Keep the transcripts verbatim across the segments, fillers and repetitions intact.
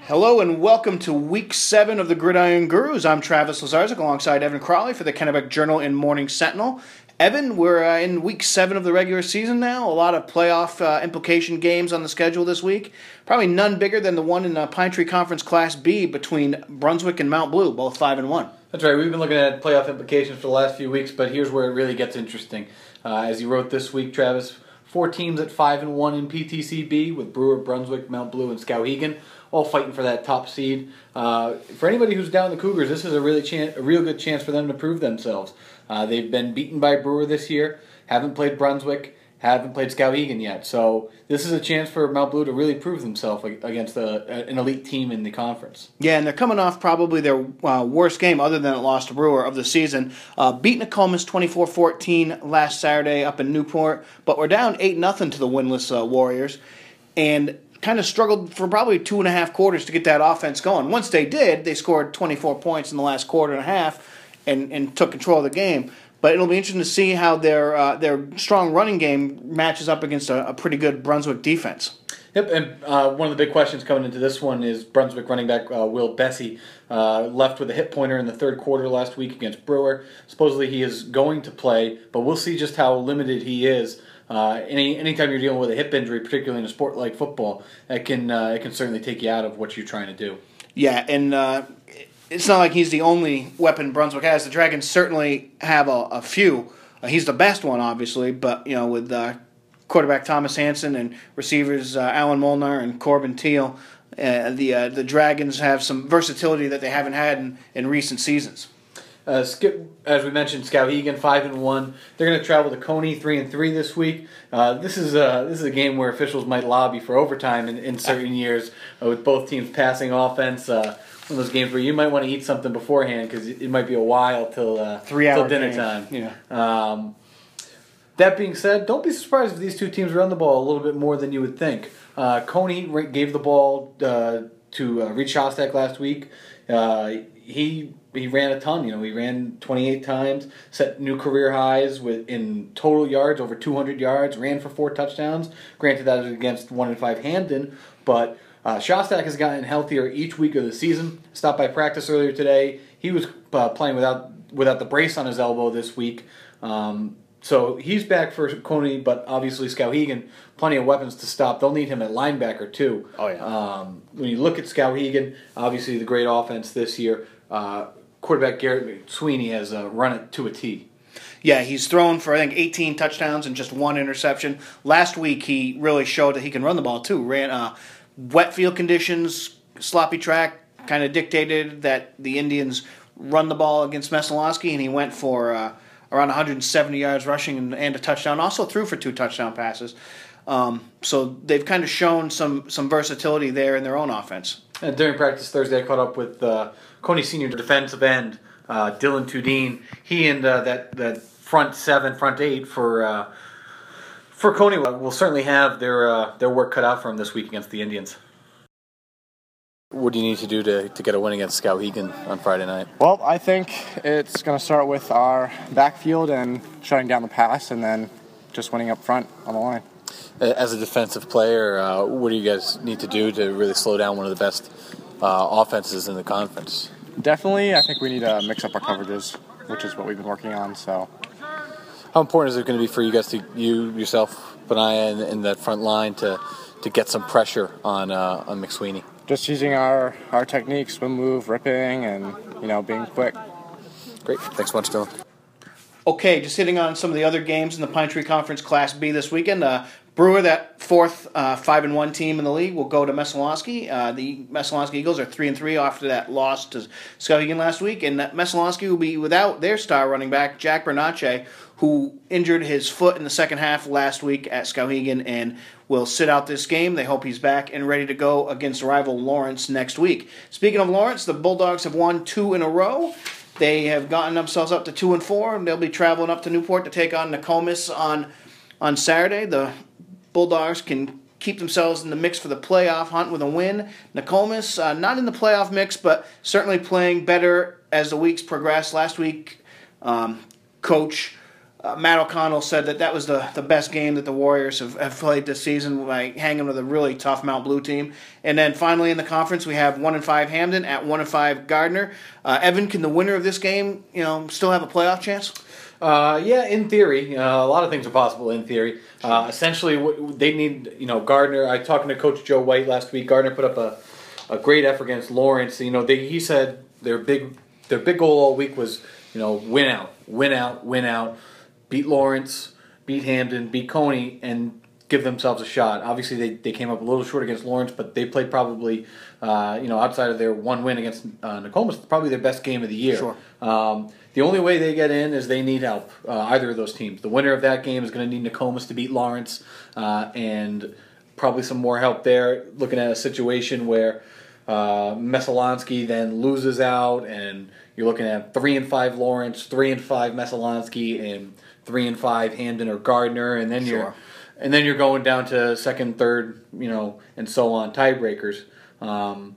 Hello and welcome to week seven of the Gridiron Gurus. I'm Travis Lazarzik alongside Evan Crowley for the Kennebec Journal and Morning Sentinel. Evan, we're uh, in week seven of the regular season now. A lot of playoff uh, implication games on the schedule this week. Probably none bigger than the one in the Pine Tree Conference Class B between Brunswick and Mount Blue, both five and one. That's right. We've been looking at playoff implications for the last few weeks, but here's where it really gets interesting. Uh, as you wrote this week, Travis, four teams at five and one in P T C B with Brewer, Brunswick, Mount Blue, and Skowhegan, all fighting for that top seed. Uh, for anybody who's down the Cougars, this is a really chan- a real good chance for them to prove themselves. Uh, they've been beaten by Brewer this year, haven't played Brunswick, haven't played Skowhegan yet. So this is a chance for Mount Blue to really prove themselves against a, an elite team in the conference. Yeah, and they're coming off probably their uh, worst game, other than it lost to Brewer, of the season. Uh, beat Nokomis twenty-four fourteen last Saturday up in Newport, but we're down eight nothing to the winless uh, Warriors, and kind of struggled for probably two and a half quarters to get that offense going. Once they did, they scored twenty-four points in the last quarter and a half and, and took control of the game. But it'll be interesting to see how their uh, their strong running game matches up against a, a pretty good Brunswick defense. Yep, and uh, one of the big questions coming into this one is Brunswick running back uh, Will Bessie uh, left with a hip pointer in the third quarter last week against Brewer. Supposedly he is going to play, but we'll see just how limited he is. Uh, any anytime you're dealing with a hip injury, particularly in a sport like football, it can uh, it can certainly take you out of what you're trying to do. Yeah, and uh, it's not like he's the only weapon Brunswick has. The Dragons certainly have a, a few. Uh, he's the best one, obviously, but you know, with uh, quarterback Thomas Hansen and receivers uh, Alan Molnar and Corbin Teal, uh, the uh, the Dragons have some versatility that they haven't had in, in recent seasons. Uh, Skip, as we mentioned, Skowhegan five and one. They're going to travel to Coney three and three this week. Uh, this is a this is a game where officials might lobby for overtime in, in certain years uh, with both teams passing offense. Uh, one of those games where you might want to eat something beforehand because it, it might be a while till uh, Three hour till dinner game. time. Yeah. Um, that being said, don't be surprised if these two teams run the ball a little bit more than you would think. Uh, Coney gave the ball uh, to uh, Reed Shostak last week. Uh, he he ran a ton. You know, he ran twenty-eight times, set new career highs with in total yards, over two hundred yards, ran for four touchdowns. Granted, that was against one and five Hamden, but uh, Shostak has gotten healthier each week of the season. Stopped by practice earlier today. He was uh, playing without without the brace on his elbow this week. Um, So he's back for Coney, but obviously Skowhegan, plenty of weapons to stop. They'll need him at linebacker too. Oh yeah. Um, when you look at Skowhegan, obviously the great offense this year. Uh, quarterback Garrett Sweeney has uh, run it to a T. Yeah, he's thrown for I think eighteen touchdowns and just one interception. Last week he really showed that he can run the ball too. Ran uh, wet field conditions, sloppy track, kind of dictated that the Indians run the ball against Messalonskee, and he went for Uh, around one hundred seventy yards rushing and, and a touchdown. Also threw for two touchdown passes. Um, so they've kind of shown some some versatility there in their own offense. And during practice Thursday, I caught up with uh, Coney senior defensive end uh, Dylan Tudine. He and uh, that that front seven, front eight for uh, for Coney will certainly have their uh, their work cut out for him this week against the Indians. What do you need to do to, to get a win against Skowhegan on Friday night? Well, I think it's going to start with our backfield and shutting down the pass, and then just winning up front on the line. As a defensive player, uh, what do you guys need to do to really slow down one of the best uh, offenses in the conference? Definitely, I think we need to mix up our coverages, which is what we've been working on. So, how important is it going to be for you guys to you yourself, Benaya, in, in that front line to to get some pressure on uh, on McSweeney? Just using our, our technique, swim move, ripping, and, you know, being quick. Great. Thanks so much, Dylan. Okay, just hitting on some of the other games in the Pine Tree Conference Class B this weekend. Uh, Brewer, that fourth uh, five and one team in the league, will go to Messalonskee. Uh, the Messalonskee Eagles are three and three after that loss to Skowhegan last week, and Messalonskee will be without their star running back Jack Bernacche, who injured his foot in the second half last week at Skowhegan and will sit out this game. They hope he's back and ready to go against rival Lawrence next week. Speaking of Lawrence, the Bulldogs have won two in a row. They have gotten themselves up to two and four, and they'll be traveling up to Newport to take on Nokomis on on Saturday. The Bulldogs can keep themselves in the mix for the playoff hunt with a win. Nokomis, uh, not in the playoff mix, but certainly playing better as the weeks progress. Last week, um, Coach Uh, Matt O'Connell said that that was the, the best game that the Warriors have, have played this season by hanging with a really tough Mount Blue team. And then finally in the conference we have one and five Hamden at one and five Gardner. Uh, Evan, can the winner of this game, you know, still have a playoff chance? Uh, yeah, in theory, uh, a lot of things are possible in theory. Uh, essentially, what they need, you know, Gardner. I talking to Coach Joe White last week. Gardner put up a, a great effort against Lawrence. You know, they, he said their big their big goal all week was, you know, win out, win out, win out. Beat Lawrence, beat Hamden, beat Coney, and give themselves a shot. Obviously, they, they came up a little short against Lawrence, but they played probably, uh, you know, outside of their one win against uh, Nokomis, probably their best game of the year. Sure. Um, the only way they get in is they need help, uh, either of those teams. The winner of that game is going to need Nokomis to beat Lawrence, uh, and probably some more help there, looking at a situation where uh, Messalonsky then loses out, and you're looking at three and five Lawrence, three and five Messalonsky, and three and five Hamden or Gardner, and then Sure. you're and then you're going down to second, third, you know, and so on, tiebreakers. Um,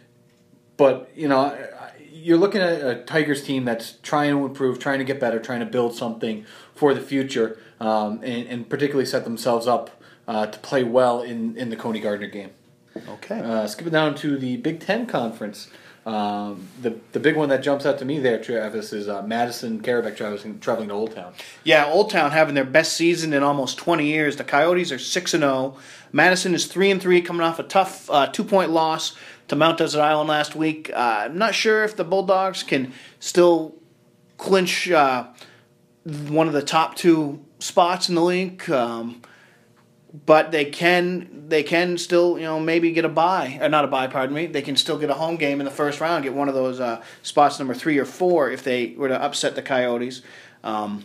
but you know, you're looking at a Tigers team that's trying to improve, trying to get better, trying to build something for the future, um, and, and particularly set themselves up uh, to play well in, in the Coney Gardner game. Okay. Uh, skipping down to the Big Ten Conference. Um, the the big one that jumps out to me there, Travis, is uh, Madison Carabec traveling, traveling to Old Town. Yeah, Old Town having their best season in almost twenty years. The Coyotes are six and zero. Madison is three and three, coming off a tough uh, two point loss to Mount Desert Island last week. Uh, I'm not sure if the Bulldogs can still clinch uh, one of the top two spots in the league. Um, But they can they can still, you know, maybe get a bye, or not a bye, pardon me. They can still get a home game in the first round, get one of those uh, spots number three or four if they were to upset the Coyotes. Um,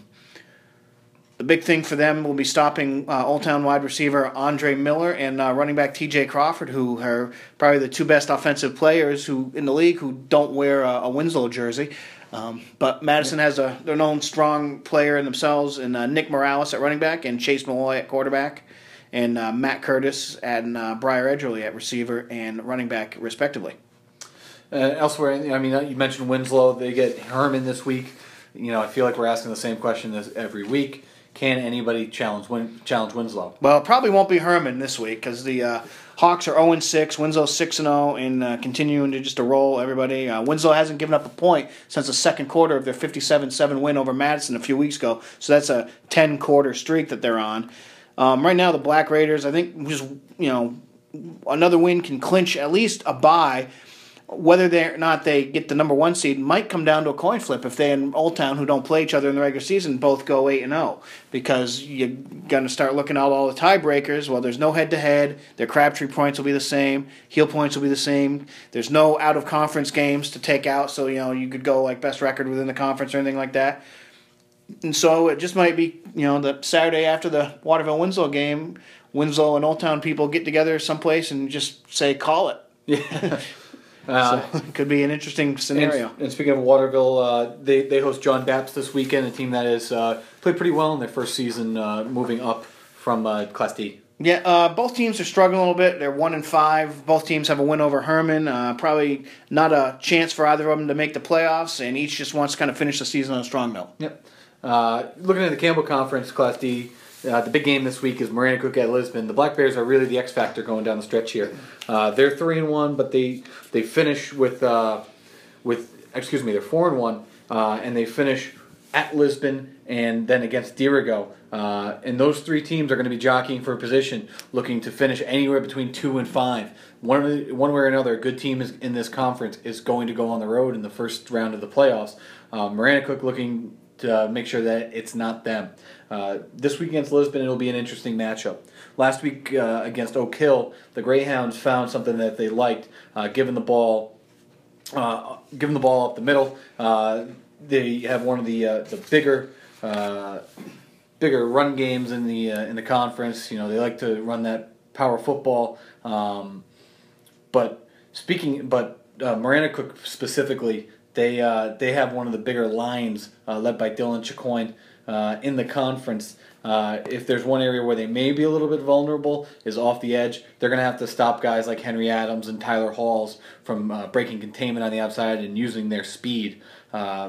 the big thing for them will be stopping uh, Old Town wide receiver Andre Miller and uh, running back T J Crawford, who are probably the two best offensive players who in the league who don't wear a, a Winslow jersey. Um, but Madison has a their known strong player in themselves in uh, Nick Morales at running back and Chase Malloy at quarterback. And uh, Matt Curtis and uh, Briar Edgerly at receiver and running back, respectively. Uh, elsewhere, I mean, you mentioned Winslow. They get Herman this week. You know, I feel like we're asking the same question this every week. Can anybody challenge Win- challenge Winslow? Well, it probably won't be Herman this week because the uh, Hawks are zero and six, Winslow's six and zero, and uh, continuing to just to roll everybody. Uh, Winslow hasn't given up a point since the second quarter of their fifty-seven seven win over Madison a few weeks ago. So that's a ten-quarter streak that they're on. Um, right now, the Black Raiders, I think, just you know, another win can clinch at least a bye. Whether or not they get the number one seed might come down to a coin flip if they and Old Town, who don't play each other in the regular season, both go eight and zero, because you're going to start looking at all the tiebreakers. Well, there's no head to head. Their Crabtree points will be the same. Heel points will be the same. There's no out of conference games to take out, so you know you could go like best record within the conference or anything like that. And so it just might be, you know, the Saturday after the Waterville-Winslow game, Winslow and Old Town people get together someplace and just say, call it. Yeah. Uh, so it could be an interesting scenario. And, and speaking of Waterville, uh, they, they host John Baptist this weekend, a team that has uh, played pretty well in their first season, uh, moving up from uh, Class D. Yeah, uh, both teams are struggling a little bit. They're one and five. Both teams have a win over Herman. Uh, probably not a chance for either of them to make the playoffs, and each just wants to kind of finish the season on a strong note. Yep. Uh, looking at the Campbell Conference, Class D, uh, the big game this week is Marana Cook at Lisbon. The Black Bears are really the X factor going down the stretch here. Uh, they're three and one, but they they finish with uh, with excuse me, they're four and one, uh, and they finish at Lisbon and then against Dirigo. Uh, and those three teams are going to be jockeying for a position, looking to finish anywhere between two and five. One, of the, one way or another, a good team is, in this conference is going to go on the road in the first round of the playoffs. Uh, Marana Cook looking to uh, make sure that it's not them. Uh, this week against Lisbon, it'll be an interesting matchup. Last week uh, against Oak Hill, the Greyhounds found something that they liked, uh, giving the ball, uh, giving the ball up the middle. Uh, they have one of the uh, the bigger. Uh, bigger run games in the uh, in the conference. You know, they like to run that power football. Um, but speaking, but uh, Marana Cook specifically, they uh, they have one of the bigger lines uh, led by Dylan Chicoine uh, in the conference. Uh, if there's one area where they may be a little bit vulnerable is off the edge. They're going to have to stop guys like Henry Adams and Tyler Halls from uh, breaking containment on the outside and using their speed. Uh,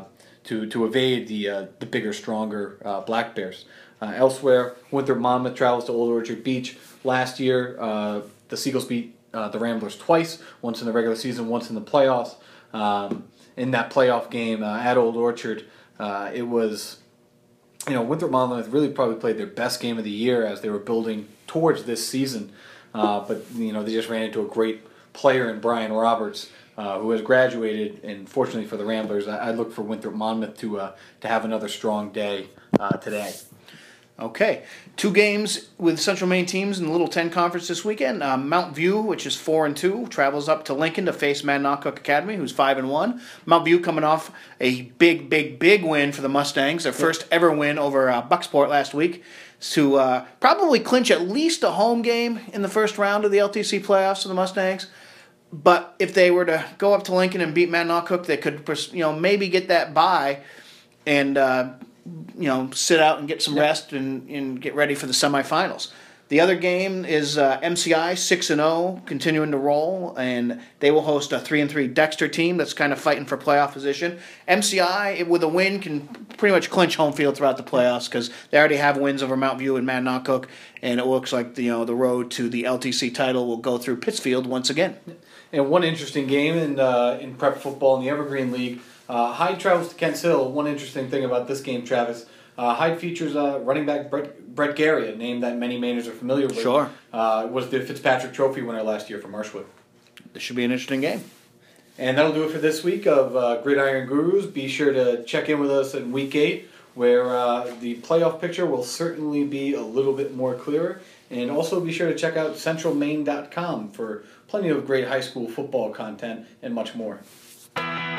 to to evade the uh, the bigger, stronger uh, Black Bears. Uh, elsewhere, Winthrop Monmouth travels to Old Orchard Beach. Last year, uh, the Seagulls beat uh, the Ramblers twice, once in the regular season, once in the playoffs. Um, in that playoff game uh, at Old Orchard, uh, it was, you know, Winthrop Monmouth really probably played their best game of the year as they were building towards this season. Uh, but, you know, they just ran into a great player in Brian Roberts, uh, who has graduated. And fortunately for the Ramblers, I, I look for Winthrop Monmouth to uh, to have another strong day uh, today. Okay, two games with Central Maine teams in the Little Ten Conference this weekend. Uh, Mount View, which is four and two, travels up to Lincoln to face Mananock Academy, who's five and one. Mount View coming off a big, big, big win for the Mustangs, their first ever win over uh, Bucksport last week, to uh, probably clinch at least a home game in the first round of the L T C playoffs for the Mustangs. But if they were to go up to Lincoln and beat Mananock, they could, you know, maybe get that bye and. Uh, you know, sit out and get some yep. rest and, and get ready for the semifinals. The other game is uh, M C I six and zero, continuing to roll, and they will host a three and three Dexter team that's kind of fighting for playoff position. M C I with a win can pretty much clinch home field throughout the playoffs because they already have wins over Mount View and Mananock, and it looks like the, you know the road to the L T C title will go through Pittsfield once again. And one interesting game in uh, in prep football in the Evergreen League. Uh, Hyde travels to Kents Hill. One interesting thing about this game, Travis, uh, Hyde features uh, running back Brett, Brett Gary, a name that many Mainers are familiar with. Sure. Uh, was the Fitzpatrick Trophy winner last year for Marshwood. This should be an interesting game. And that'll do it for this week of uh, Gridiron Gurus. Be sure to check in with us in week eight, where uh, the playoff picture will certainly be a little bit more clearer. And also be sure to check out central maine dot com for plenty of great high school football content and much more.